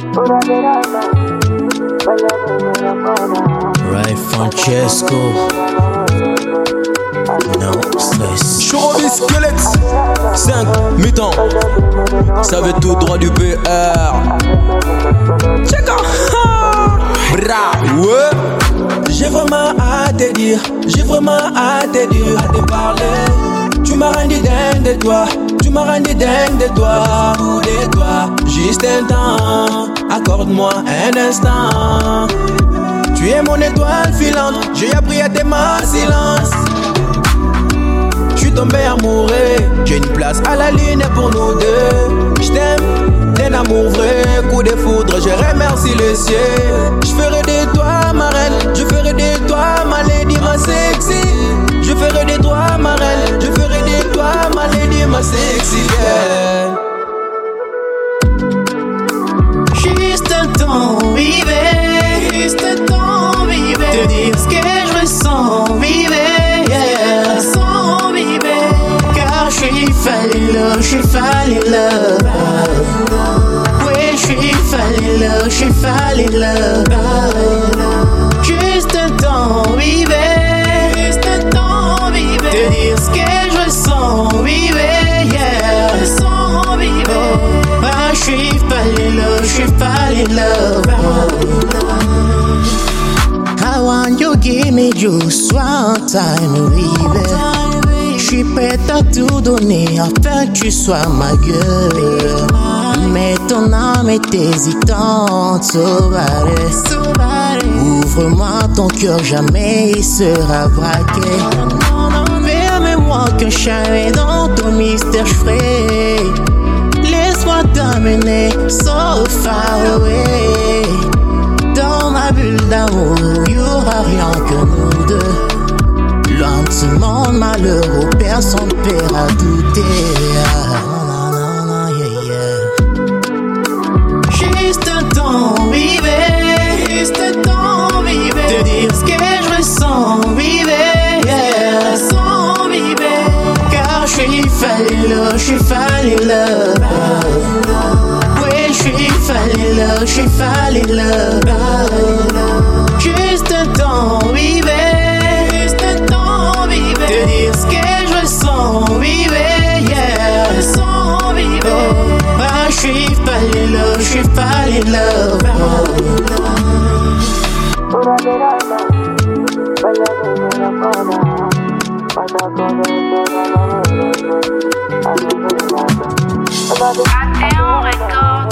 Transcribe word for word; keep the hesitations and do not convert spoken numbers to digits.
Ray Francesco. No stress. Chorobi Squelette. cinq mi-temps. Ça veut tout droit du P R. Check out. Bra. Ouais. J'ai vraiment à te dire. J'ai vraiment à te dire. À te parler. Tu m'as rendu dingue de toi. Tu m'as rendu dingue de toi. Ou de toi. Juste un temps. Accorde-moi un instant. Tu es mon étoile filante. J'ai appris à t'aimer en silence. J'suis tombé amoureux. J'ai une place à la ligne pour nous deux. J't'aime d'un amour vrai. Coup de foudre, je remercie le ciel. J'ferai de toi ma reine. Je ferai de toi ma lady, ma sexy. Je ferai de toi ma reine. Je ferai de toi ma lady, ma sexy girl. Juste un temps, vivez. Juste un temps, vivez. Te dire ce que je ressens, vivez. Yeah. Sans vivez. Car je suis fallu là, je suis fallu là. Oui, je suis fallu là, je suis fallu là. Juste un temps, vivez. Juste un temps, vivez. Te dire ce que je ressens, vivez. Yeah. Sans vivez. Ah, je suis fallu là, je suis fallu là. I want you give me just one time, baby. J'suis prête à tout donner afin que tu sois ma gueule. Mais ton âme est hésitante, sauvage. Ouvre-moi ton cœur, jamais il sera braqué. Permets-moi qu'un chat est dans ton mystère, j'ferai. Laisse-moi t'amener so far away. Dans ma bulle d'amour, y'aura rien que nous deux. Loin de ce monde malheureux, personne ne paiera douter. Juste un temps, vivez. Juste un temps, vivez. Te dire ce que je ressens, vivez. Yeah. Sans vivez. Car je suis fallu là, je suis fallu là. Oui, je suis fallu là, je suis fallu là. Juste un temps, vivez. Juste un temps, vivez. Te dire ce que je ressens, vivez. Yeah. Sans vivez. Ah, je suis fallu là, je suis fallu là. Athéon Records.